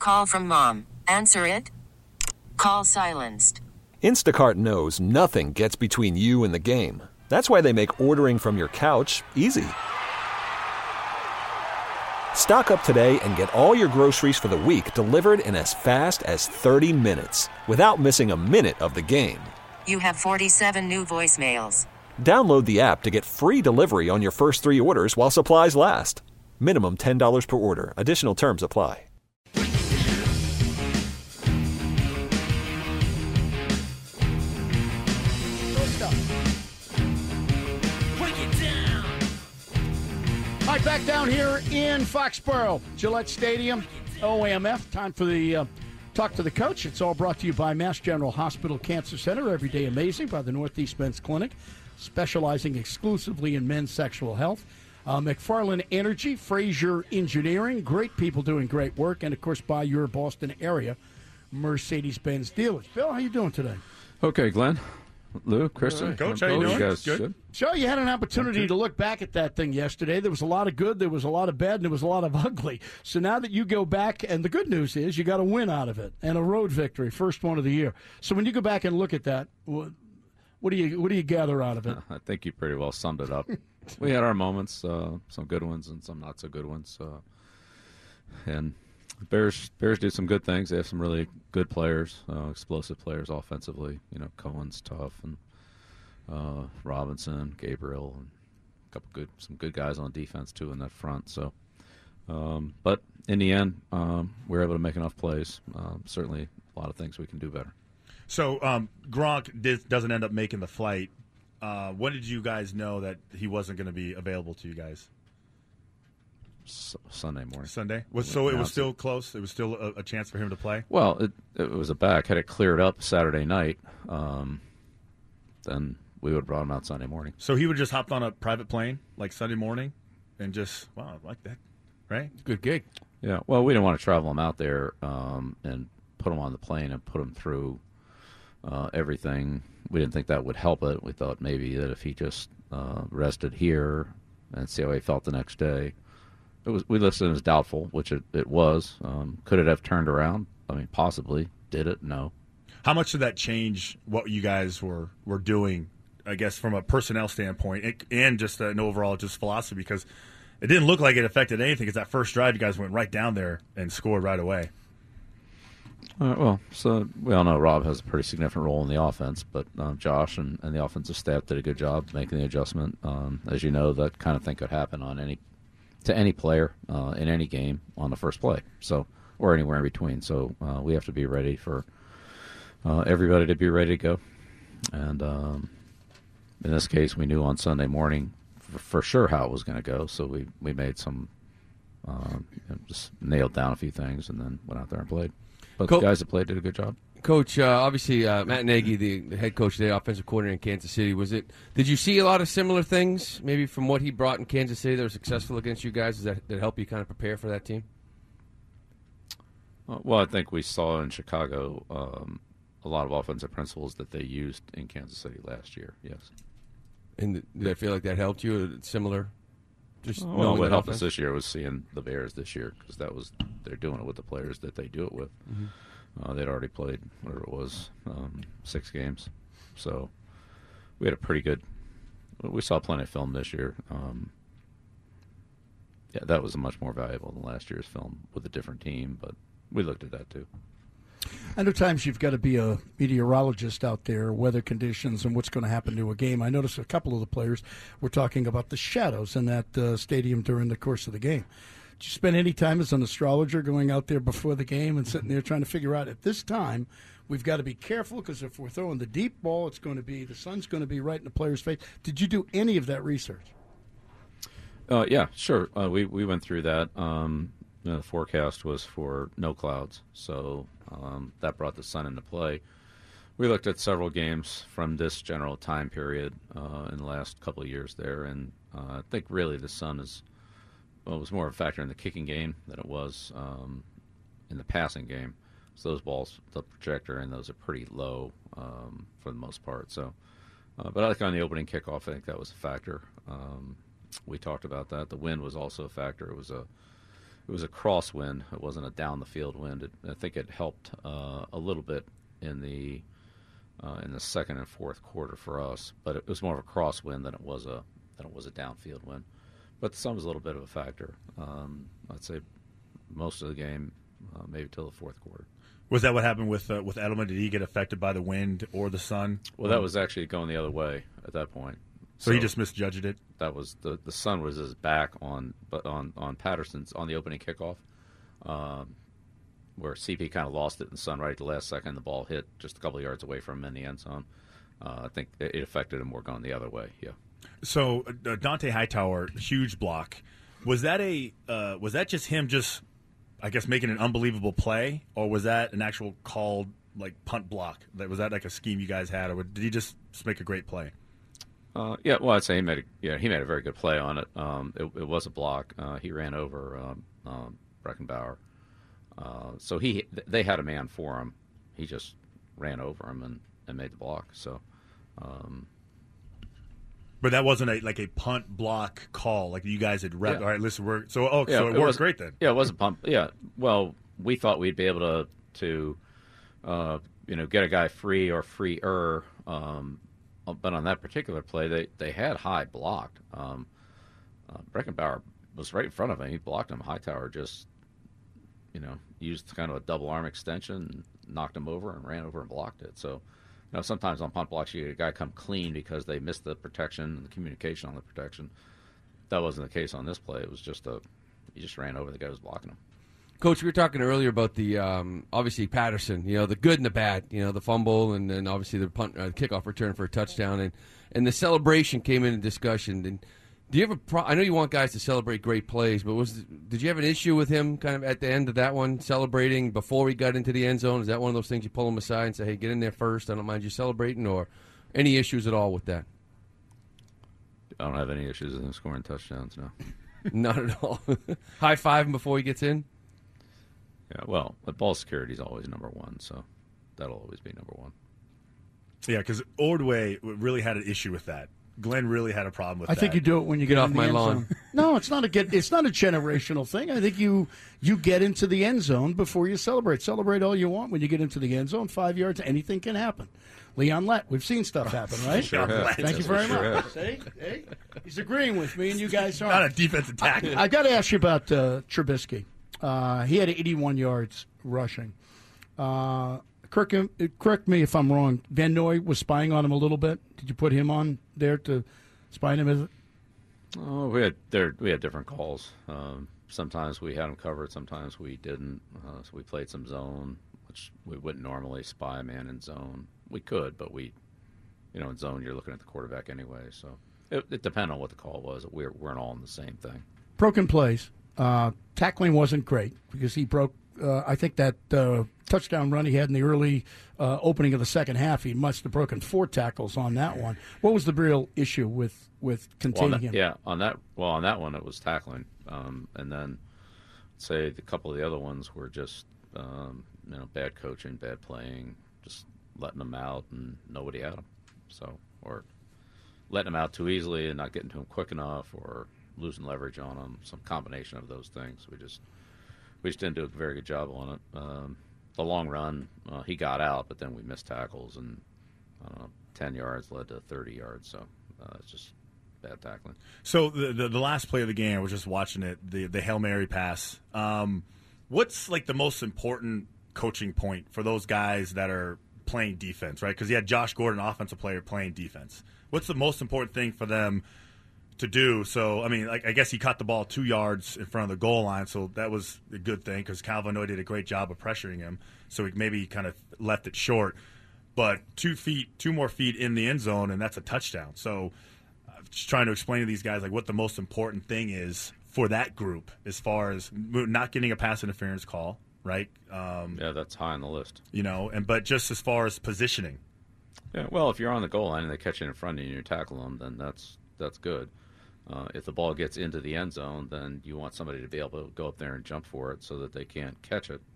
Call from mom. Answer it. Call silenced. Instacart knows nothing gets between you and the game. That's why they make ordering from your couch easy. Stock up today and get all your groceries for the week delivered in as fast as 30 minutes without missing a minute of the game. You have 47 new voicemails. Download the app to get free delivery on your first 3 orders while supplies last. Minimum $10 per order. Additional terms apply. All right, back down here in Foxborough, Gillette Stadium, OAMF. Time for the Talk to the Coach. It's all brought to you by Mass General Hospital Cancer Center. Everyday Amazing by the Northeast Men's Clinic, specializing exclusively in men's sexual health. McFarland Energy, Fraser Engineering, great people doing great work. And, of course, by your Boston area, Mercedes-Benz dealers. Bill, how you doing today? Okay, Glenn. Lou, Christian. Coach, how you doing? You guys Good. So you had an opportunity to look back at that thing yesterday. There was a lot of good, there was a lot of bad, and there was a lot of ugly. So now that you go back, and the good news is you got a win out of it and a road victory, first one of the year. So when you go back and look at that, what do you gather out of it? I think you pretty well summed it up. We had our moments, some good ones and some not so good ones. And Bears do some good things. They have some really good players, explosive players offensively. You know, Cohen's tough, and Robinson, Gabriel, and some good guys on defense too in that front. So, but in the end, we were able to make enough plays. Certainly, a lot of things we can do better. So Gronk doesn't end up making the flight. When did you guys know that he wasn't going to be available to you guys? Sunday morning. Sunday? So it was still close? It was still a chance for him to play? Well, it was a back. Had it cleared up Saturday night, then we would have brought him out Sunday morning. So he would just hopped on a private plane like Sunday morning and just, wow, I like that, right? Good gig. Yeah, well, we didn't want to travel him out there and put him on the plane and put him through everything. We didn't think that would help it. We thought maybe that if he just rested here and see how he felt the next day. We listed it as doubtful, which it was. Could it have turned around? I mean, possibly. Did it? No. How much did that change what you guys were doing, I guess, from a personnel standpoint and just an overall just philosophy? Because it didn't look like it affected anything because that first drive you guys went right down there and scored right away. So we all know Rob has a pretty significant role in the offense, but Josh and the offensive staff did a good job making the adjustment. As you know, that kind of thing could happen to any player in any game on the first play, or anywhere in between. So we have to be ready for everybody to be ready to go. And in this case, we knew on Sunday morning for sure how it was going to go. So we made some just nailed down a few things and then went out there and played. But the guys that played did a good job. Coach, obviously Matt Nagy, the head coach, the offensive coordinator in Kansas City, did you see a lot of similar things maybe from what he brought in Kansas City that were successful against you guys? Does that help you kind of prepare for that team? Well, I think we saw in Chicago a lot of offensive principles that they used in Kansas City last year, yes. And did I feel like that helped you? Similar? What helped us this year was seeing the Bears this year because they're doing it with the players that they do it with. Mm-hmm. They'd already played, whatever it was, 6 games. So we had a pretty good – we saw plenty of film this year. That was much more valuable than last year's film with a different team, but we looked at that too. I know times you've got to be a meteorologist out there, weather conditions, and what's going to happen to a game. I noticed a couple of the players were talking about the shadows in that stadium during the course of the game. Did you spend any time as an astrologer going out there before the game and sitting there trying to figure out at this time we've got to be careful because if we're throwing the deep ball, the sun's going to be right in the player's face. Did you do any of that research? Yeah, sure. We went through that. The forecast was for no clouds, so that brought the sun into play. We looked at several games from this general time period in the last couple of years there, and I think really the sun was more of a factor in the kicking game than it was in the passing game. So those balls, the projector, and those are pretty low for the most part. So, but I think on the opening kickoff, I think that was a factor. We talked about that. The wind was also a factor. It It was a crosswind. It wasn't a down the field wind. I think it helped a little bit in the second and fourth quarter for us, but it was more of a crosswind than it was a downfield wind. But the sun was a little bit of a factor. I'd say most of the game, maybe till the fourth quarter. Was that what happened with Edelman? Did he get affected by the wind or the sun? Well, that was actually going the other way at that point. So he just misjudged it. That was the sun was his back on Patterson's on the opening kickoff, where CP kind of lost it in the sun right at the last second. The ball hit just a couple of yards away from him in the end zone. I think it affected him more going the other way. Yeah. So Dante Hightower, huge block. Was that just him I guess making an unbelievable play, or was that an actual called punt block? Was that like a scheme you guys had, or did he just make a great play? Yeah, well, I'd say he made a very good play on it. It was a block. He ran over Breckenbauer, so they had a man for him. He just ran over him and made the block. So, but that wasn't a punt block call like you guys had repped. Yeah. All right, listen, so it worked great then. Yeah, it was a punt. Yeah, well, we thought we'd be able to get a guy free or freer. But on that particular play, they had High blocked. Breckenbauer was right in front of him. He blocked him. Hightower just, used kind of a double arm extension, knocked him over, and ran over and blocked it. So, sometimes on punt blocks, you get a guy come clean because they missed the protection and the communication on the protection. That wasn't the case on this play. It was just he just ran over the guy who was blocking him. Coach, we were talking earlier about the obviously Patterson, the good and the bad, the fumble, and then obviously the punt, kickoff return for a touchdown, and the celebration came into discussion. And do you have I know you want guys to celebrate great plays, but did you have an issue with him kind of at the end of that one, celebrating before he got into the end zone? Is that one of those things you pull him aside and say, hey, get in there first, I don't mind you celebrating, or any issues at all with that? I don't have any issues with him scoring touchdowns, no. Not at all. High five him before he gets in? Yeah, well, but ball security is always number one, so that'll always be number one. Yeah, because Ordway really had an issue with that. Glenn really had a problem with that. I think you do it when you get off in the my end lawn. zone. No, it's not a generational thing. I think you get into the end zone before you celebrate. Celebrate all you want when you get into the end zone. 5 yards, anything can happen. Leon Lett, we've seen stuff happen, right? Sure. Thank you very much. See? Hey, he's agreeing with me, and you guys aren't. Not a defensive tackle. I got to ask you about Trubisky. He had 81 yards rushing. Correct me if I'm wrong. Van Noy was spying on him a little bit. Did you put him on there to spy on him? Oh, we had different calls. Sometimes we had him covered. Sometimes we didn't. So we played some zone, which we wouldn't normally spy a man in zone. We could, but in zone you're looking at the quarterback anyway. So it depended on what the call was. We weren't all in the same thing. Broken plays. Tackling wasn't great because he broke. I think that touchdown run he had in the early opening of the second half, he must have broken 4 tackles on that one. What was the real issue with containing him? Yeah, on that one it was tackling, and then say a couple of the other ones were just bad coaching, bad playing, just letting them out and nobody had them. So or letting them out too easily and not getting to them quick enough, or losing leverage on them, some combination of those things. We just didn't do a very good job on it. The long run, he got out, but then we missed tackles, and 10 yards led to 30 yards. So it's just bad tackling. So the last play of the game, I was just watching it, the Hail Mary pass. What's the most important coaching point for those guys that are playing defense, right? Because you had Josh Gordon, offensive player, playing defense. What's the most important thing for them to do? So, I guess he caught the ball 2 yards in front of the goal line, so that was a good thing because Calvin Noy did a great job of pressuring him, so he maybe kind of left it short. But 2 more feet in the end zone, and that's a touchdown. So just trying to explain to these guys what the most important thing is for that group as far as not getting a pass interference call, right? Yeah, that's high on the list. But just as far as positioning. Yeah, well, if you're on the goal line and they catch it in front of you and you tackle them, then that's good. If the ball gets into the end zone, then you want somebody to be able to go up there and jump for it so that they can't catch it.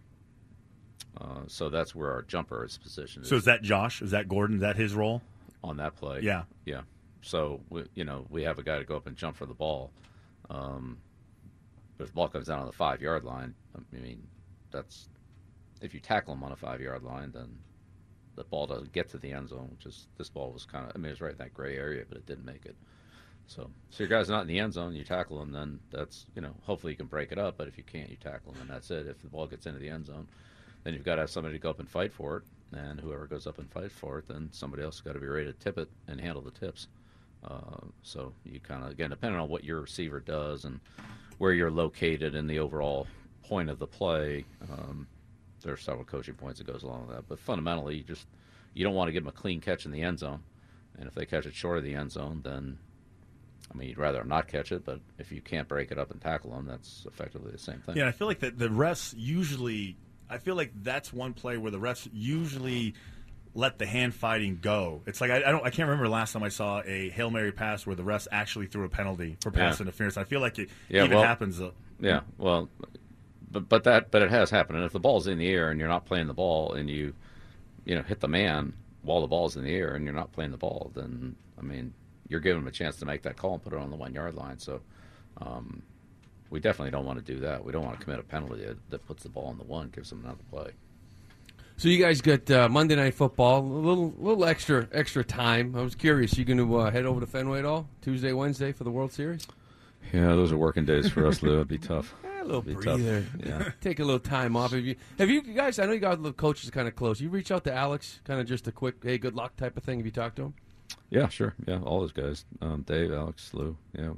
So that's where our jumper is positioned. So is that Josh? Is that Gordon? Is that his role? On that play? Yeah. So, we have a guy to go up and jump for the ball. But if the ball comes down on the 5-yard line, I mean, that's if you tackle them on a 5-yard line, then the ball doesn't get to the end zone. Which is this ball was kind of, I mean, it was right in that gray area, but it didn't make it. So your guy's not in the end zone, you tackle him, then that's, hopefully you can break it up. But if you can't, you tackle him, and that's it. If the ball gets into the end zone, then you've got to have somebody to go up and fight for it. And whoever goes up and fights for it, then somebody else has got to be ready to tip it and handle the tips. So you kind of, again, depending on what your receiver does and where you're located in the overall point of the play, there are several coaching points that goes along with that. But fundamentally, you don't want to give them a clean catch in the end zone. And if they catch it short of the end zone, then, I mean, you'd rather not catch it. But if you can't break it up and tackle them, that's effectively the same thing. Yeah, I feel like the refs usually – I feel like that's one play where the refs usually let the hand fighting go. It's like I can't remember the last time I saw a Hail Mary pass where the refs actually threw a penalty for pass interference. I feel like it happens. Yeah, well, but it has happened. And if the ball's in the air and you're not playing the ball and you hit the man while the ball's in the air and you're not playing the ball, then I mean you're giving them a chance to make that call and put it on the 1-yard line. So. We definitely don't want to do that. We don't want to commit a penalty that puts the ball on the 1, gives them another play. So you guys got Monday Night Football, a little extra time. I was curious, you going to head over to Fenway at all? Tuesday, Wednesday for the World Series? Yeah, those are working days for us, Lou. It'd be tough. A little breather. Yeah. Take a little time off. Have you guys? I know you got the coaches kind of close. You reach out to Alex, kind of just a quick, hey, good luck type of thing. Have you talked to him? Yeah, sure. Yeah, all those guys. Dave, Alex, Lou. Yeah,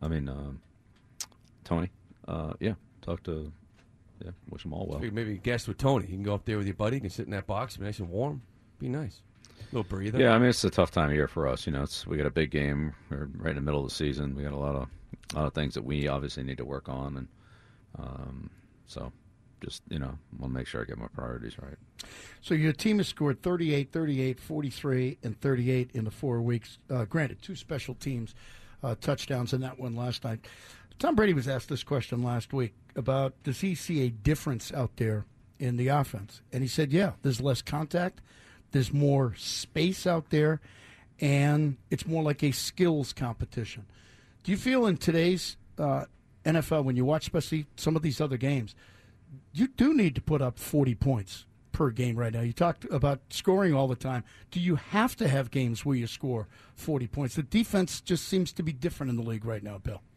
Tony. Talk to, wish them all well. So maybe guest with Tony. You can go up there with your buddy. You can sit in that box, be nice and warm. Be nice. A little breather. Yeah, I mean, it's a tough time of year for us. We got a big game. We're right in the middle of the season. We got a lot of things that we obviously need to work on, and so just want to make sure I get my priorities right. So your team has scored 38, 38, 43, and 38 in the 4 weeks. Granted, 2 special teams touchdowns in that one last night. Tom Brady was asked this question last week about does he see a difference out there in the offense? And he said, yeah, there's less contact, there's more space out there, and it's more like a skills competition. Do you feel in today's NFL, when you watch especially some of these other games, you do need to put up 40 points per game right now? You talked about scoring all the time. Do you have to have games where you score 40 points? The defense just seems to be different in the league right now, Bill.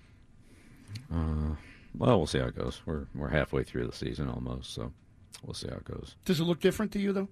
Well, we'll see how it goes. We're halfway through the season almost, so we'll see how it goes. Does it look different to you, though?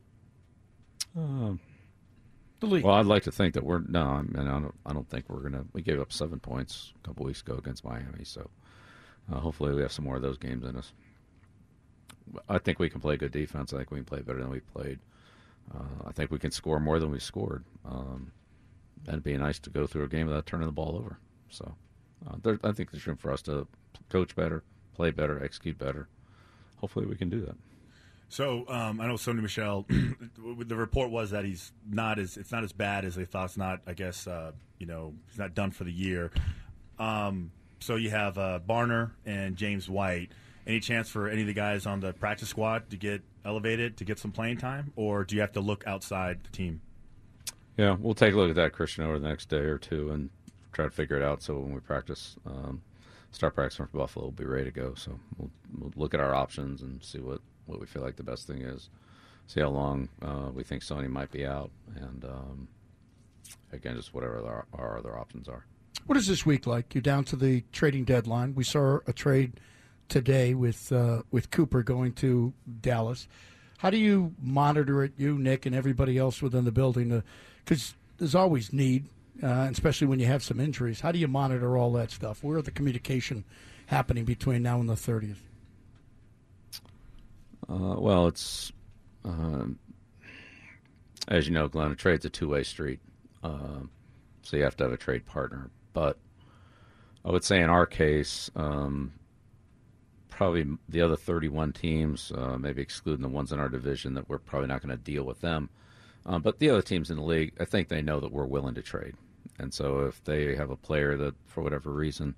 The league. Well, I'd like to think that I don't think we're gonna. We gave up 7 points a couple weeks ago against Miami, so hopefully we have some more of those games in us. I think we can play good defense. I think we can play better than we played. I think we can score more than we scored. And it'd be nice to go through a game without turning the ball over. So. I think there's room for us to coach better, play better, execute better. Hopefully we can do that. So I know Sony Michel, the report was that it's not as bad as they thought. It's not, I guess, he's not done for the year. So you have Barner and James White. Any chance for any of the guys on the practice squad to get elevated, to get some playing time, or do you have to look outside the team? Yeah, we'll take a look at that, Christian, over the next day or two and try to figure it out, so when we practice, start practicing for Buffalo, we'll be ready to go. So we'll look at our options and see what we feel like the best thing is. See how long we think Sony might be out, and again, just whatever our other options are. What is this week like? You're down to the trading deadline. We saw a trade today with Cooper going to Dallas. How do you monitor it, you, Nick, and everybody else within the building? Because there's always need. Especially when you have some injuries. How do you monitor all that stuff? Where are the communication happening between now and the 30th? Well, it's, as you know, Glenn, a trade's a two-way street. So you have to have a trade partner. But I would say in our case, probably the other 31 teams, maybe excluding the ones in our division, that we're probably not going to deal with them. But the other teams in the league, I think they know that we're willing to trade. And so if they have a player that, for whatever reason,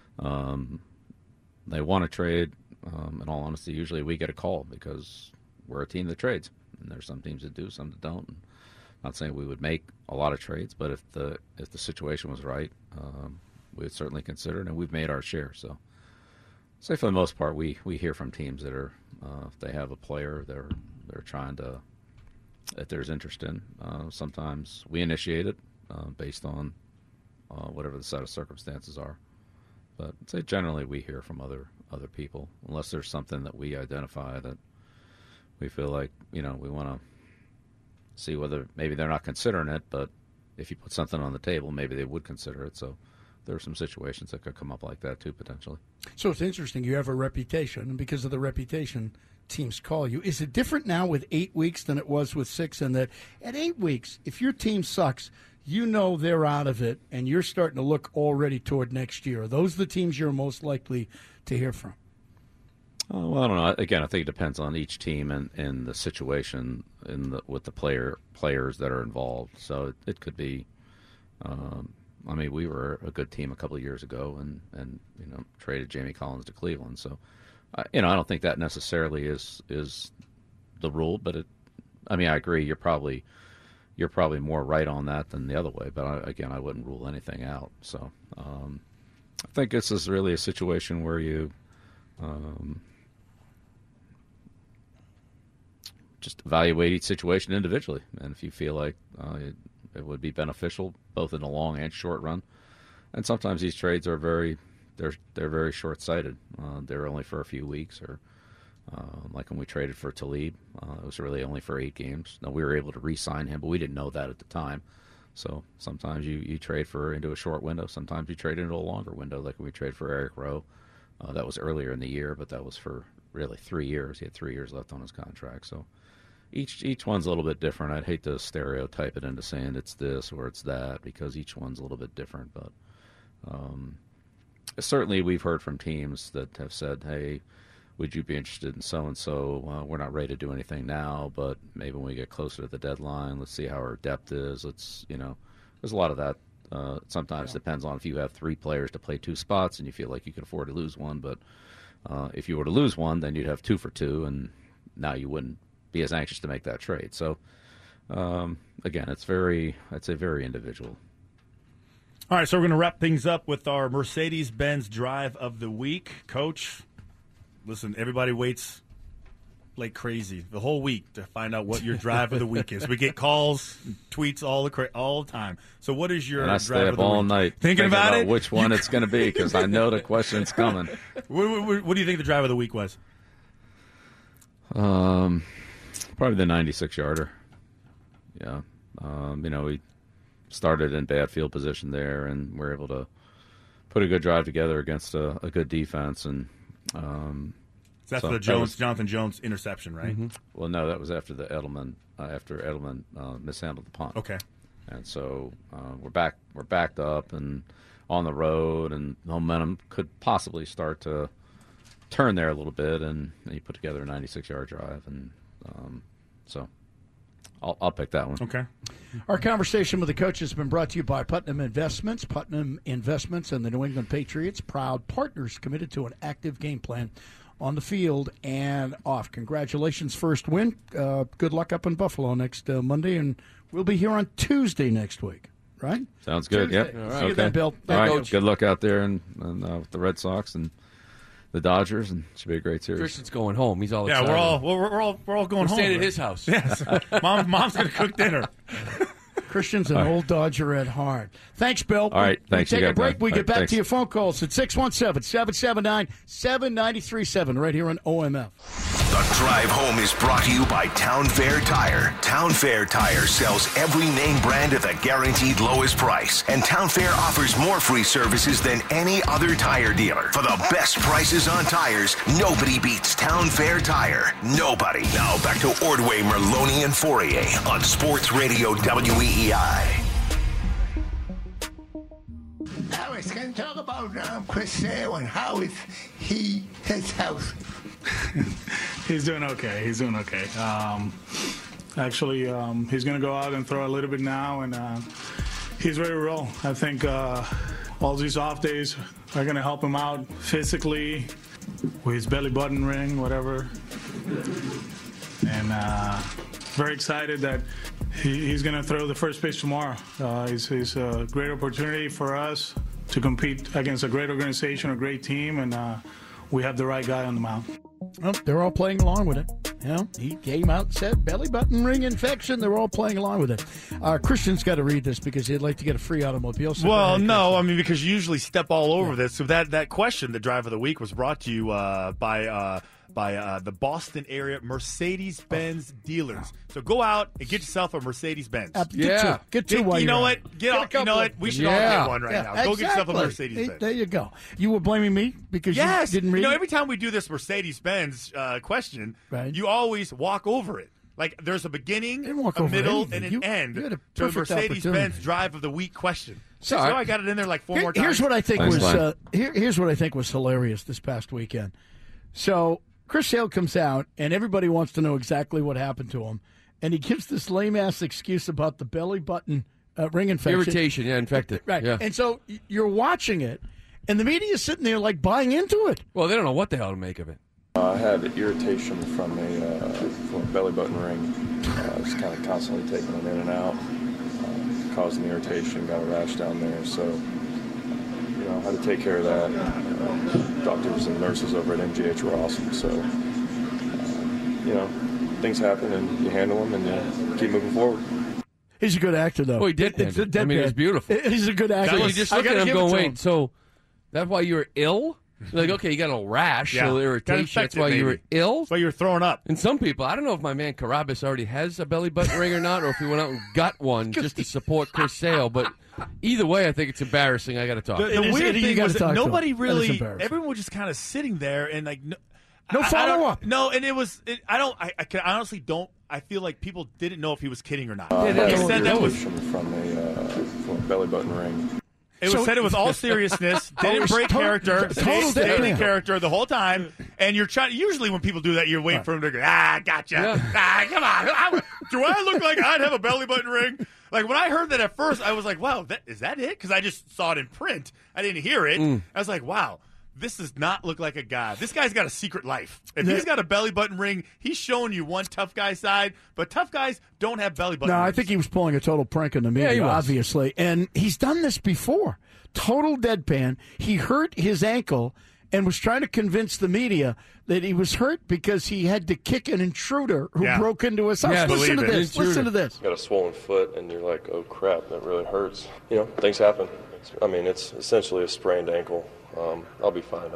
they want to trade, in all honesty, usually we get a call because we're a team that trades. And there's some teams that do, some that don't. I'm not saying we would make a lot of trades, but if the situation was right, we would certainly consider it, and we've made our share. So Say for the most part, we hear from teams that are if they have a player they're trying to, if there's interest in. Sometimes we initiate it based on whatever the set of circumstances are. But I'd say generally we hear from other people, unless there's something that we identify that we feel like we want to see whether maybe they're not considering it, but if you put something on the table, maybe they would consider it. So there are some situations that could come up like that too, potentially. So it's interesting. You have a reputation, and because of the reputation, teams call you. Is it different now with 8 weeks than it was with 6? And that at 8 weeks, if your team sucks, you know they're out of it, and you're starting to look already toward next year. Are those the teams you're most likely to hear from? Well, I don't know. Again, I think it depends on each team and the situation with the players that are involved. So it could be. I mean, we were a good team a couple of years ago, and traded Jamie Collins to Cleveland. So, I don't think that necessarily is the rule. But I agree. You're probably more right on that than the other way. But I wouldn't rule anything out. So, I think this is really a situation where you. Just evaluate each situation individually, and if you feel like it would be beneficial both in the long and short run, and sometimes these trades are they're very short-sighted. They're only for a few weeks, or like when we traded for Talib, it was really only for 8 games. Now we were able to re-sign him, but we didn't know that at the time. So sometimes you trade into a short window, sometimes you trade into a longer window, like when we traded for Eric Rowe. That was earlier in the year, but that was for really 3 years. He had 3 years left on his contract, so. Each one's a little bit different. I'd hate to stereotype it into saying it's this or it's that, because each one's a little bit different. But certainly we've heard from teams that have said, hey, would you be interested in so-and-so? We're not ready to do anything now, but maybe when we get closer to the deadline, let's see how our depth is. There's a lot of that. Sometimes depends on if you have 3 players to play 2 spots and you feel like you can afford to lose one. But if you were to lose one, then you'd have 2 for 2, and now you wouldn't be as anxious to make that trade. So, again, it's I'd say very individual. All right, so we're going to wrap things up with our Mercedes-Benz Drive of the Week. Coach, listen, everybody waits like crazy the whole week to find out what your Drive of the Week is. We get calls, tweets all the time. So what is your Drive of the Week? I stay up all night thinking about it? Which one it's going to be, because I know the question's coming. What do you think the Drive of the Week was? Probably the 96-yarder. Yeah. We started in bad field position there, and we're able to put a good drive together against a good defense. And that's the Jonathan Jones interception, right? Mm-hmm. Well, no, that was after Edelman mishandled the punt. Okay. And so we're backed up and on the road, and momentum could possibly start to turn there a little bit, and you put together a 96-yard drive, and so I'll pick that one. Okay. Our conversation with the coach has been brought to you by Putnam Investments. Putnam Investments and the New England Patriots, proud partners committed to an active game plan on the field and off. Congratulations, first win. Good luck up in Buffalo next Monday, and we'll be here on Tuesday next week. Right? Sounds good. Tuesday. Yep. All right. See you then, Bill. All right. Good luck out there and with the Red Sox and the Dodgers, and it should be a great series. Christian's going home. He's all excited. Yeah, we're all going home. Staying at his house. Yes. Mom's going to cook dinner. Christian's an old Dodger at heart. Thanks, Bill. All right, thanks. We take a break. We get back thanks. to your phone calls at 617-779-7937 right here on OMF. The Drive Home is brought to you by Town Fair Tire. Town Fair Tire sells every name brand at the guaranteed lowest price. And Town Fair offers more free services than any other tire dealer. For the best prices on tires, nobody beats Town Fair Tire. Nobody. Now back to Ordway, Merloni, and Fourier on Sports Radio WEEI. Now it's going to talk about Chris Sale and how is his health. He's doing okay. He's doing okay. Actually, he's going to go out and throw a little bit now, and he's ready to roll. I think all these off days are going to help him out physically with his belly button ring, whatever. And very excited that he's going to throw the first pitch tomorrow. It's a great opportunity for us to compete against a great organization, a great team, and we have the right guy on the mound. Well, they're all playing along with it. You know, he came out and said belly button ring infection. They're all playing along with it. Christian's got to read this because he'd like to get a free automobile. So well, no, I mean, because you usually step all over this. So that question, the drive of the week, was brought to you by the Boston area Mercedes-Benz dealers. So go out and get yourself a Mercedes-Benz. Get two while you you're know at what? it. You know what? We should all get one right now. Go get yourself a Mercedes-Benz. There you go. You were blaming me because you didn't read it? Every time we do this Mercedes-Benz question, Right. you always walk over it. Like there's a beginning, walk a over middle, anything. and an end you had a to the perfect Mercedes-Benz opportunity. drive of the week question. So So I got it in there like four more times. Here's what I think Thanks, was Glenn. here's what I think was hilarious this past weekend. So Chris Sale comes out, and everybody wants to know exactly what happened to him, and he gives this lame ass excuse about the belly button ring infection, Irritation, infected. right? Yeah. And so you're watching it, and the media is sitting there like buying into it. Well, they don't know what the hell to make of it. I had irritation from a belly button ring. Just kind of constantly taking it in and out, causing irritation. Got a rash down there, so I had to take care of that. Doctors and nurses over at MGH were awesome. So things happen and you handle them and you keep moving forward. He's a good actor, though. Oh, he did. It's a I mean, it was beautiful. He's a good actor. So you just look at him going, wait, so that's why you were ill? Like, okay, you got a little rash, a little irritation. That's why you were ill? That's why you were throwing up. And some people, I don't know if my man Carabas already has a belly button ring or not, or if he went out and got one just to support Chris Sale. But either way, I think it's embarrassing. I got to talk. The weird thing was that nobody really, embarrassing. everyone was just kind of sitting there and like No follow-up. No, and I honestly don't. I feel like people didn't know if he was kidding or not. I He had said that was. irritation from a belly button ring. It was said it was all seriousness. Didn't break character. total Stayed in deadpan. character the whole time. And you're trying. Usually, when people do that, you're waiting for them to go. Gotcha. Come on. Do I look like I'd have a belly button ring? Like when I heard that at first, I was like, "Wow, is that it?" Because I just saw it in print. I didn't hear it. I was like, "Wow." This does not look like a guy. This guy's got a secret life. If he's got a belly button ring, he's showing you one tough guy side. But tough guys don't have belly button No, rings. I think he was pulling a total prank on the media, he was. obviously. And he's done this before. Total deadpan. He hurt his ankle and was trying to convince the media that he was hurt because he had to kick an intruder who broke into his house. Yes, Listen to believe it. this. Listen to this. Got a swollen foot, and you're like, "Oh crap, that really hurts." Things happen. It's essentially a sprained ankle. I'll be fine.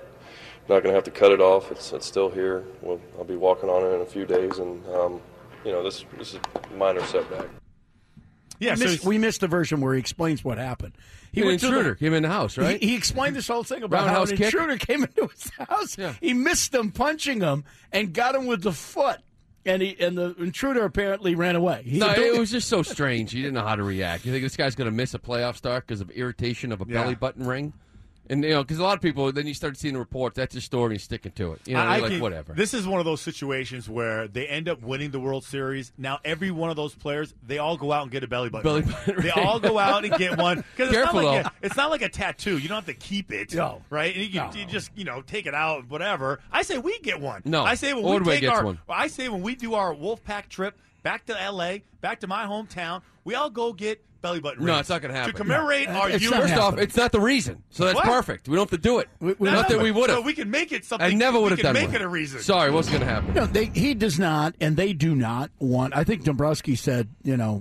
Not going to have to cut it off. It's still here. I'll be walking on it in a few days, and this is a minor setback. Yeah, We missed the version where he explains what happened. He An went to intruder came in the house, right? He explained this whole thing about how Roundhouse an kick? intruder came into his house. Yeah. He missed him punching him and got him with the foot. And the intruder apparently ran away. It was just so strange. He didn't know how to react. You think this guy's going to miss a playoff start because of irritation of a belly button ring? And, because a lot of people, then you start seeing the reports, that's his story, and he's sticking to it. You're like, whatever. This is one of those situations where they end up winning the World Series. Now, every one of those players, they all go out and get a belly button. They all go out and get one. Careful, it's not like a tattoo. You don't have to keep it. No. Right? And you just, take it out, whatever. I say we get one. No. I say when Ordway we take gets our, one. I say when we do our Wolfpack trip back to L.A., back to my hometown, we all go get belly button rings. No, it's not going to happen. To commemorate our It's youth. not First off, happening. it's not the reason. So that's What? perfect. We don't have to do it. Not that we would have. So we can make it something. I never would have done We can one. make it a reason. Sorry, what's going to happen? No, he does not, and they do not want. I think Dombrowski said,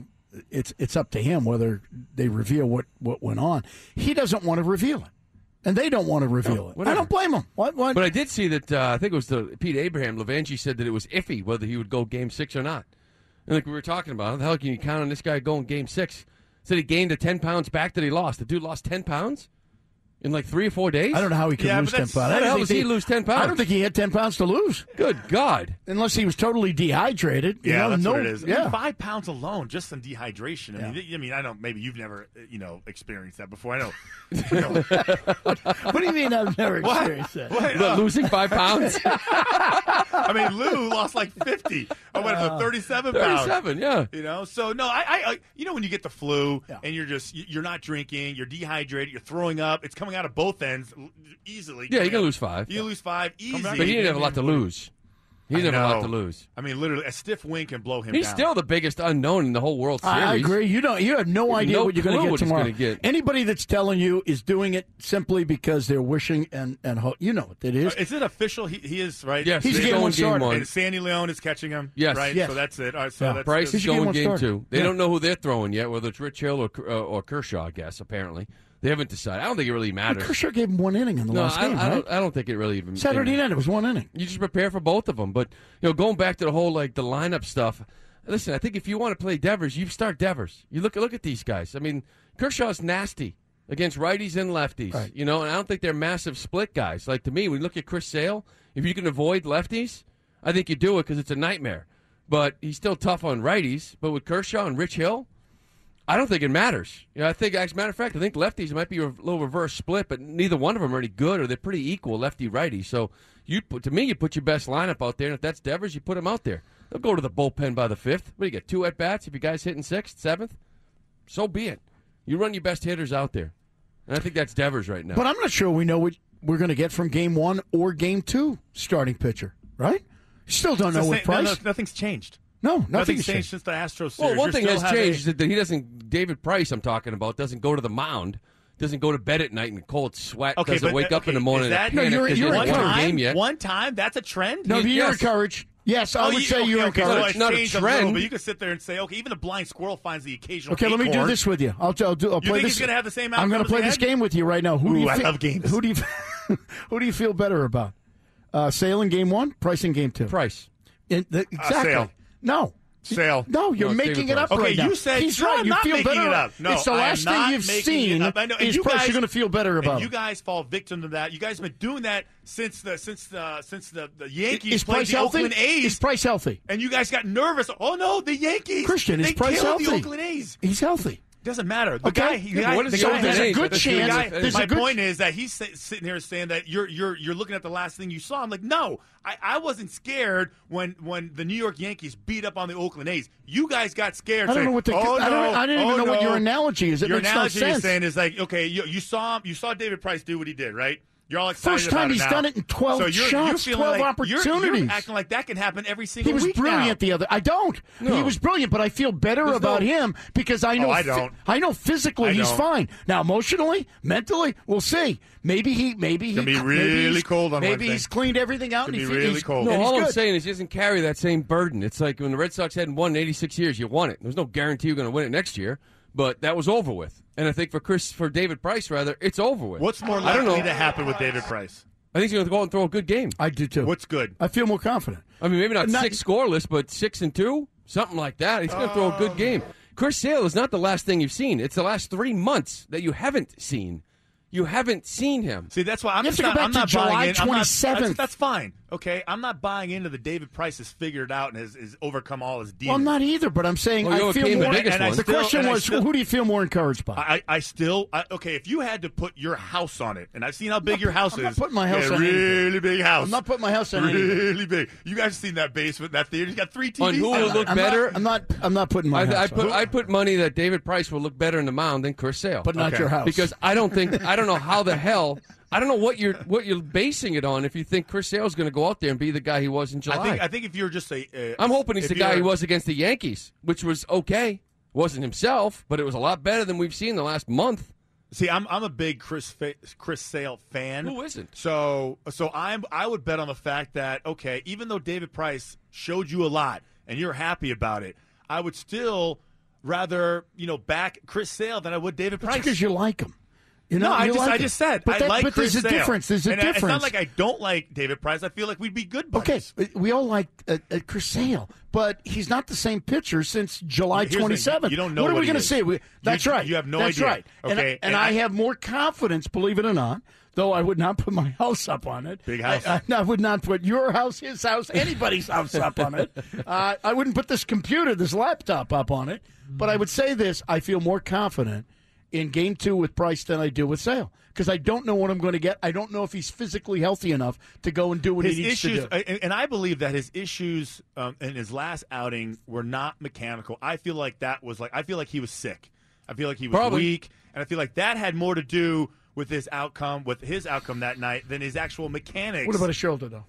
it's up to him whether they reveal what went on. He doesn't want to reveal it, and they don't want to reveal it. whatever. I don't blame him. What? But I did see that, I think it was Pete Abraham, Levangie said that it was iffy whether he would go Game 6 or not. And like we were talking about, how the hell can you count on this guy going Game 6? Said he gained the 10 pounds back that he lost. The dude lost 10 pounds in like 3 or 4 days? I don't know how he could lose 10 pounds. How the hell does he lose 10 pounds? I don't think he had 10 pounds to lose. Good God. Unless he was totally dehydrated. That's what it is. Yeah. 5 pounds alone, just from dehydration. I don't. Maybe you've never, experienced that before. I know. What do you mean I've never experienced that? Losing 5 pounds? I mean, Lou lost like 50. I went up to 37 pounds. 37, yeah. So no, I when you get the flu and you're not drinking, you're dehydrated, you're throwing up, it's coming out of both ends easily. Yeah, you can lose 5. You lose 5 easy. But he didn't have a lot to lose. He doesn't have a lot to lose. I mean, literally, a stiff win can blow him He's down. still the biggest unknown in the whole World Series. I agree. You have no idea what you're going to get tomorrow. Anybody that's telling you is doing it simply because they're wishing and you know what it is. Is it official? He is, right? Yes, he's game one. And Sandy Leon is catching him. Yes. Right? Yes. So that's it. All right, so that's Bryce is going game 2. They Yeah. don't know who they're throwing yet, whether it's Rich Hill or Kershaw, I guess, apparently. They haven't decided. I don't think it really matters. But Kershaw gave him 1 inning in the last game, right? I don't think it really even Saturday night, it was 1 inning. You just prepare for both of them. But, going back to the whole, the lineup stuff, listen, I think if you want to play Devers, you start Devers. You look at these guys. I mean, Kershaw's nasty against righties and lefties, right. and I don't think they're massive split guys. Like, to me, when you look at Chris Sale, if you can avoid lefties, I think you do it because it's a nightmare. But he's still tough on righties. But with Kershaw and Rich Hill, I don't think it matters. I think, as a matter of fact, I think lefties might be a little reverse split, but neither one of them are any good, or they're pretty equal, lefty-righty. So, you put your best lineup out there, and if that's Devers, you put him out there. They'll go to the bullpen by the 5th. What do you get, 2 at-bats if you guys hitting 6th, 7th? So be it. You run your best hitters out there. And I think that's Devers right now. But I'm not sure we know what we're going to get from Game 1 or Game 2 starting pitcher, right? You still don't know with Price. No, nothing's changed. No, nothing's changed since the Astros series. Well, one thing has changed is that he doesn't. David Price, I'm talking about, doesn't go to the mound, doesn't go to bed at night in cold sweat, doesn't wake up in the morning and panic because he hasn't won a game yet. One time, that's a trend. No, you're encouraged. Yes, I would say you're encouraged. So it's not a trend, but you can sit there and say, okay, even a blind squirrel finds the occasional. Okay, let me do this with you. I'll play you think this. He's going to have the same outcome? I'm going to play this game with you right now. I love games. Who do you feel better about? Sale in Game 1, Price in Game 2. Price. Exactly. Sale. No. Sale. No, you're making it up okay, right now. you said he's no, right. I'm You not feel making better. it up. No, it's the last thing you've seen. Is you Price guys, you're going to feel better about. And you guys fall victim to that. You guys have been doing that since the Yankees played the Oakland A's. Is Price healthy? And you guys got nervous. Oh no, the Yankees! Christian, is they Price killed healthy? the Oakland A's. He's healthy. Doesn't matter. The Okay. guy. There's a good chance. My point is that he's sitting here saying that you're looking at the last thing you saw. I'm like, no, I wasn't scared when the New York Yankees beat up on the Oakland A's. You guys got scared. I don't know what I didn't even know what your analogy is. It your makes analogy no sense. is saying is like, okay, you saw David Price do what he did, right? You're all excited First time about it he's now. done it in 12 so you're shots, feeling 12 like, opportunities. You're acting like that can happen every single week. He was brilliant now. I don't. No. He was brilliant, but I feel better about him because I know. I don't. I know physically he's fine. Now emotionally, mentally, we'll see. Maybe he's gonna be really cold on Maybe Wednesday. he's cleaned everything out. It's And gonna be really cold. No, and he's all I'm good. saying is he doesn't carry that same burden. It's like when the Red Sox hadn't won in 86 years, you won it. There's no guarantee you're going to win it next year, but that was over with. And I think for David Price, rather, it's over with. What's more likely to happen with David Price? I think he's going to go out and throw a good game. I do too. What's good? I feel more confident. I mean, maybe not 6 scoreless, but 6-2, something like that. He's going to throw a good game. Chris Sale is not the last thing you've seen. It's the last 3 months that you haven't seen. You haven't seen him. See, that's why I'm You have to go not, back I'm to not July buying in. 27th. That's fine. Okay, I'm not buying into the David Price has figured it out and has overcome all his demons. Well, I'm not either, but I'm saying Well, you I feel overcame more. the biggest one. The question was, who do you feel more encouraged by? Okay, if you had to put your house on it, and I've seen how big your house is. I'm not putting my house on really anything. big house. I'm not putting my house on anything. Really big. You guys have seen that basement, that theater? You got 3 TVs. On who will look better? I'm not putting my house on. I put money that David Price will look better in the mound than Chris Sale. But not your house. Because I don't know how the hell. I don't know what you're basing it on if you think Chris Sale's going to go out there and be the guy he was in July. I think if you're just I'm hoping he's the guy he was against the Yankees, which was okay. Wasn't himself, but it was a lot better than we've seen the last month. See, I'm a big Chris Sale fan. Who isn't? So I would bet on the fact that, okay, even though David Price showed you a lot and you're happy about it, I would still rather back Chris Sale than I would David Price. Because you like him. I just said but I like but Chris there's a Sale. difference. There's a difference. It's not like I don't like David Price. I feel like we'd be good buddies. Okay, we all like Chris Sale, but he's not the same pitcher since July 27th. You don't know what are we going to say? That's right. You have no That's idea. right. Okay, and I have more confidence, believe it or not, though I would not put my house up on it. Big house. I would not put your house, his house, anybody's house up on it. I wouldn't put this computer, this laptop up on it. But I would say this, I feel more confident in Game 2 with Price than I do with Sale. Because I don't know what I'm going to get. I don't know if he's physically healthy enough to go and do what he needs to do. And I believe that his issues in his last outing were not mechanical. I feel like he was sick. I feel like he was weak. And I feel like that had more to do with his outcome that night than his actual mechanics. What about his shoulder, though?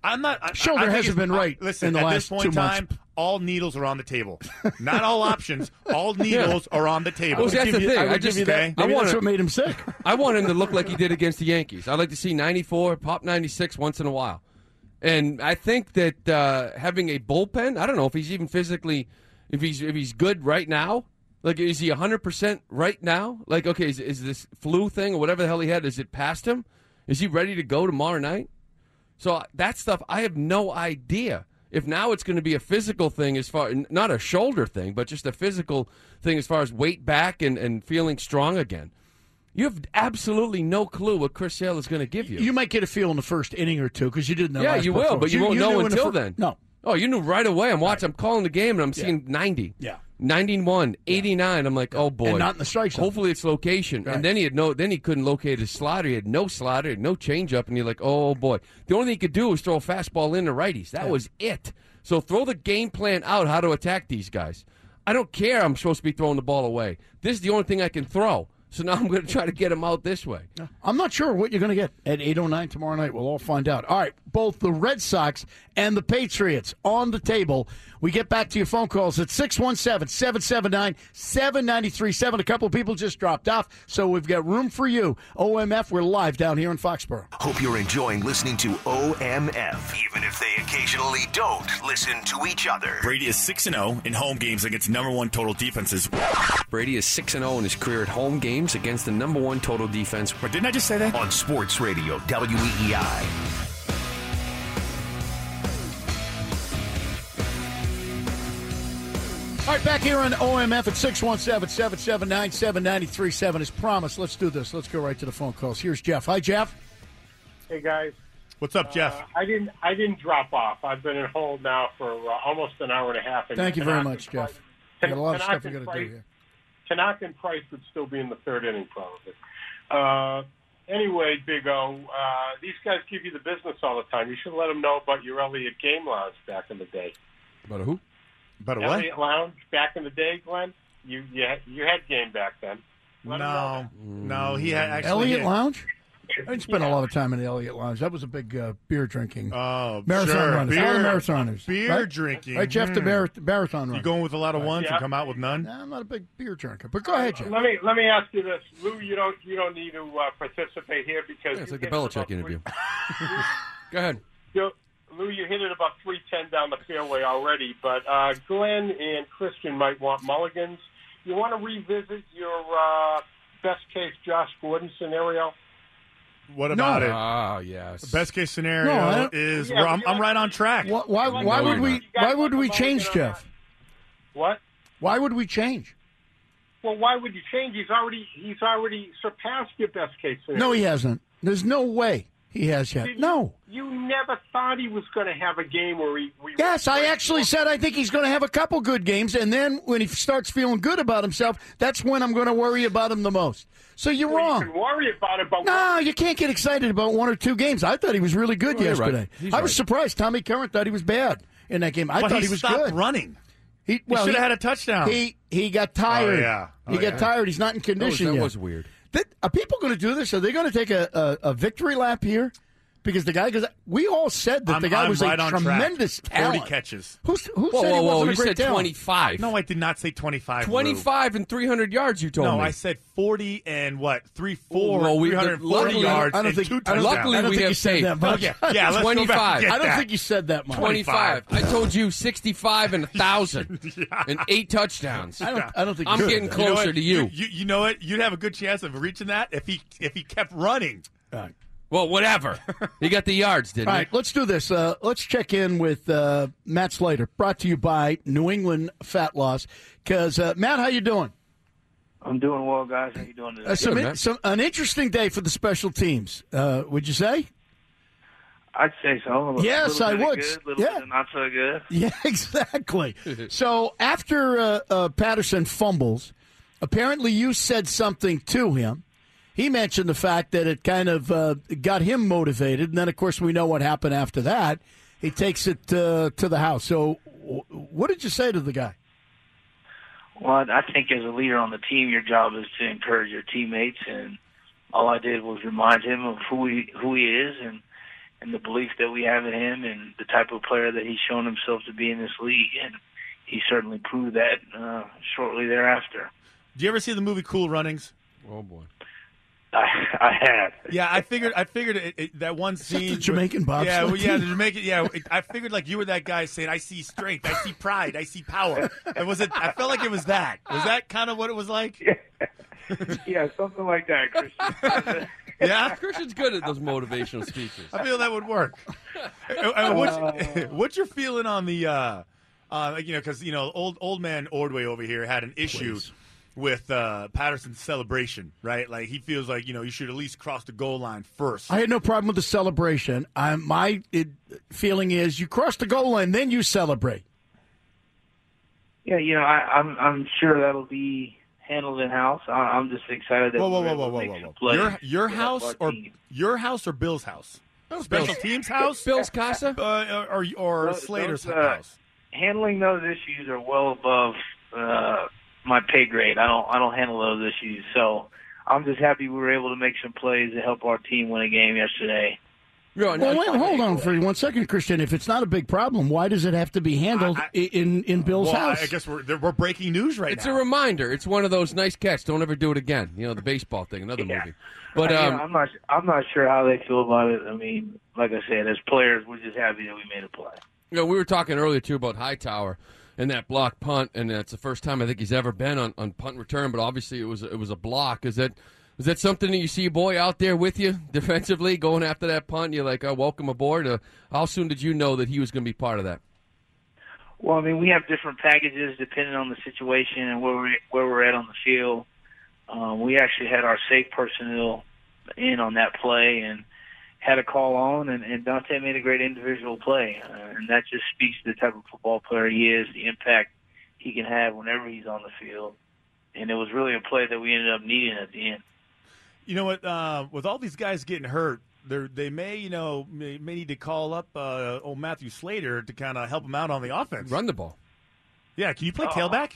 I'm not. Shoulder hasn't been right Listen, in the at last this point 2 in months. time, all needles are on the table. Not all options. All needles are on the table. Well, that's the thing. I just okay? maybe that's what made him sick. I want him to look like he did against the Yankees. I'd like to see 94, pop 96 once in a while. And I think that having a bullpen, I don't know if he's even physically, if he's good right now. Like, is he 100% right now? Like, okay, is this flu thing or whatever the hell he had, is it past him? Is he ready to go tomorrow night? So that stuff, I have no idea. If now it's going to be a physical thing as far, not a shoulder thing, but just a physical thing as far as weight back and feeling strong again. You have absolutely no clue what Chris Sale is going to give you. You might get a feel in the first inning or two because you didn't know. Yeah, you will, but you won't know until then. No. Oh, you knew right away. I'm watching. I'm calling the game, and I'm seeing 90. Yeah. 91, 89. I'm like, oh boy. And not in the strike zone. Hopefully it's location. Right. And then he couldn't locate his slider. He had no slider, had no changeup, and you're like, oh boy. The only thing he could do was throw a fastball into righties. That was it. So throw the game plan out how to attack these guys. I don't care. I'm supposed to be throwing the ball away. This is the only thing I can throw. So now I'm going to try to get him out this way. I'm not sure what you're going to get at 8:09 tomorrow night. We'll all find out. All right, both the Red Sox and the Patriots on the table. We get back to your phone calls at 617-779-7937. A couple of people just dropped off, so we've got room for you. OMF, we're live down here in Foxborough. Hope you're enjoying listening to OMF, even if they occasionally don't listen to each other. Brady is 6-0 in home games against number one total defenses. Brady is 6-0 in his career at home games against the number one total defense. But didn't I just say that? On Sports Radio, WEEI. All right, back here on OMF at 617-779-7937. As promised, let's do this. Let's go right to the phone calls. Here's Jeff. Hi, Jeff. Hey, guys. What's up, Jeff? I didn't drop off. I've been at home now for almost an hour and a half. Thank you very much, Jeff. We got a lot of stuff we got to do here. Tanaka and Price would still be in the third inning, probably. Anyway, Big O, these guys give you the business all the time. You should let them know about your Elliott Game Lounge back in the day. About a who? About a what? Elliott Lounge back in the day, Glenn. You had game back then. No, he had actually. Elliott Lounge? I didn't spend a lot of time in the Elliott Lounge. That was a big beer drinking. Marathon runners. All the marathoners. Beer drinking. Right, Jeff, the marathon runner. You going with a lot of ones and come out with none? No, I'm not a big beer drinker. But go ahead, Jeff. Let me ask you this, Lou. You don't need to participate here because It's like the Belichick interview. Go ahead. Lou, you hit it about 310 down the fairway already, but Glenn and Christian might want mulligans. You want to revisit your best case Josh Gordon scenario? What about it? Oh, yes. The best case scenario is I'm right on track. Why would we change, Jeff? What? Why would we change? Well, why would you change? He's already surpassed your best case scenario. No, he hasn't. There's no way he has yet. No. You never thought he was going to have a game where Yes, I actually said I think he's going to have a couple good games, and then when he starts feeling good about himself, that's when I'm going to worry about him the most. So you're wrong. You can worry about it, but no, you can't get excited about one or two games. I thought he was really good yesterday. Right. I was surprised. Tommy Curran thought he was bad in that game. I thought he was stopped good. running. He should have had a touchdown. He got tired. Oh, yeah. He got tired. He's not in condition yet. That was weird. Are people going to do this? Are they going to take a victory lap here? Because the guy, we all said that the guy was right a tremendous talent. 40 catches. Who said he wasn't a great said talent? 25. No, I did not say 25. 25 and 300 yards, you told me. No, I said 40 and 340 yards and two touchdowns. Luckily, we have said that much. Yeah, let's 25. go back and get I don't that. think you said that much. 25. I told you 65 and 1,000 and 8 touchdowns. I don't think I'm you said getting that. closer to you. You know what? You'd have a good chance of reaching that if he kept running. Well, whatever. He got the yards, didn't All he? right, let's do this. Let's check in with Matt Slater, brought to you by New England Fat Loss. Because, Matt, how you doing? I'm doing well, guys. How you doing today? An interesting day for the special teams, would you say? I'd say so. Yes, I would. Good, little bit of not so good. Yeah, exactly. So after Patterson fumbles, apparently you said something to him. He mentioned the fact that it kind of got him motivated, and then, of course, we know what happened after that. He takes it to the house. So what did you say to the guy? Well, I think as a leader on the team, your job is to encourage your teammates, and all I did was remind him of who he is, and the belief that we have in him and the type of player that he's shown himself to be in this league. And he certainly proved that shortly thereafter. Did you ever see the movie Cool Runnings? Oh, boy. I have. Yeah, I figured that one scene. The Jamaican bobsled Yeah, well, yeah, the team? Jamaican. Yeah, I figured like you were that guy saying, "I see strength, I see pride, I see power." And was it? I felt like it was that. Was that kind of what it was like? Yeah, something like that, Christian. Yeah, Christian's good at those motivational speeches. I feel that would work. What's your feeling on the? Because old man Ordway over here had an issue with Patterson's celebration, right? Like he feels like you should at least cross the goal line first. I had no problem with the celebration. My feeling is you cross the goal line, then you celebrate. Yeah, I'm sure that'll be handled in house. I'm just excired that whoa. Your house or Bill's house? Special teams house? Bill's casa? Or Slater's house? Handling those issues are well above my pay grade. I don't handle those issues. So I'm just happy we were able to make some plays to help our team win a game yesterday. Well, wait, hold on for 1 second, Christian. If it's not a big problem, why does it have to be handled in Bill's house? I guess we're breaking news right now. It's a reminder. It's one of those nice catch. Don't ever do it again. The baseball thing, another movie. But I'm not sure how they feel about it. I mean, like I said, as players, we're just happy that we made a play. We were talking earlier too about Hightower and that block punt, and that's the first time I think he's ever been on punt return. But obviously, it was a block. Is that something that you see a boy out there with you defensively going after that punt? And you're like, oh, welcome aboard. How soon did you know that he was going to be part of that? Well, I mean, we have different packages depending on the situation and where we're at on the field. We actually had our safe personnel in on that play and had a call on, and Dante made a great individual play. And that just speaks to the type of football player he is, the impact he can have whenever he's on the field. And it was really a play that we ended up needing at the end. You know what? With all these guys getting hurt, they may need to call up old Matthew Slater to kind of help them out on the offense. Run the ball. Yeah, can you play tailback?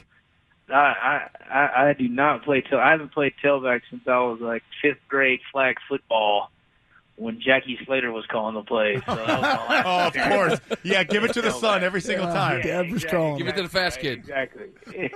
I do not play tailback. I haven't played tailback since I was like 5th grade flag football when Jackie Slater was calling the plays. So of course. Yeah, give it to the son every single time. Dad was calling. Give it to the fast kid. Exactly.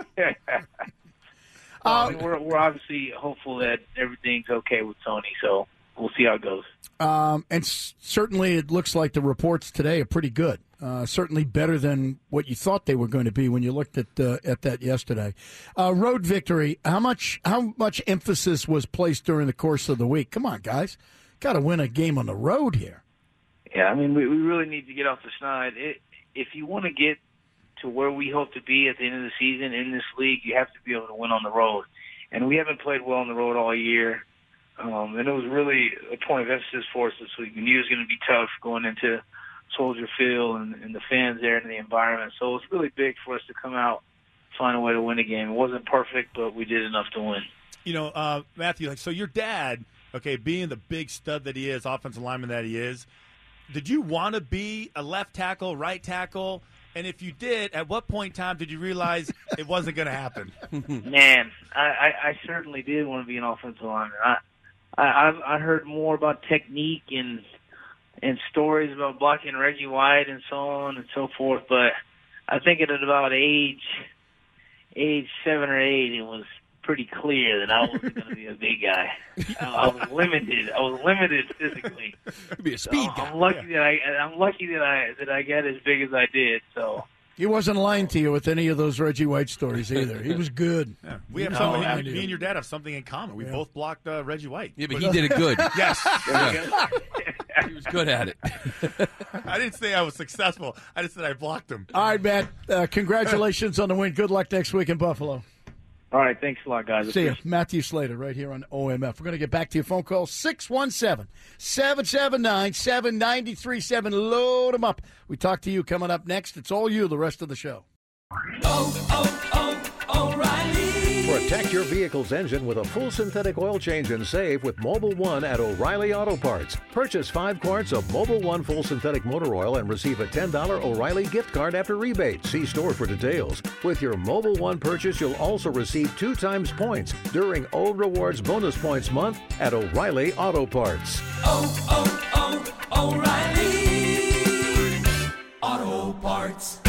We're obviously hopeful that everything's okay with Tony, so we'll see how it goes. And certainly it looks like the reports today are pretty good. Certainly better than what you thought they were going to be when you looked at that yesterday. Road victory. How much emphasis was placed during the course of the week? Come on, guys. Got to win a game on the road here. Yeah, I mean, we really need to get off the schneid. If you want to get to where we hope to be at the end of the season in this league, you have to be able to win on the road. And we haven't played well on the road all year. And it was really a point of emphasis for us this week. We knew it was going to be tough going into Soldier Field and the fans there and the environment. So it was really big for us to come out, find a way to win a game. It wasn't perfect, but we did enough to win. Matthew, so your dad, being the big stud that he is, offensive lineman that he is, did you want to be a left tackle, right tackle? And if you did, at what point in time did you realize it wasn't going to happen? Man, I certainly did want to be an offensive lineman. I heard more about technique and stories about blocking Reggie White and so on and so forth, but I think at about age 7 or 8, it was pretty clear that I wasn't going to be a big guy. I was limited physically. You'd be a speed guy. I'm lucky that I got as big as I did. So he wasn't lying to you with any of those Reggie White stories either. He was good. Yeah. We have something. Me and your dad have something in common. We both blocked Reggie White. Yeah, but he did it good. Yes. Yeah. He was good at it. I didn't say I was successful. I just said I blocked him. All right, Matt. Congratulations on the win. Good luck next week in Buffalo. All right, thanks a lot, guys. See you. Matthew Slater right here on OMF. We're going to get back to your phone call, 617-779-7937. Load them up. We talk to you coming up next. It's all you the rest of the show. O'Reilly. Protect your vehicle's engine with a full synthetic oil change and save with Mobil 1 at O'Reilly Auto Parts. Purchase 5 quarts of Mobil 1 full synthetic motor oil and receive a $10 O'Reilly gift card after rebate. See store for details. With your Mobil 1 purchase, you'll also receive 2 times points during O Rewards Bonus Points Month at O'Reilly Auto Parts. O'Reilly Auto Parts.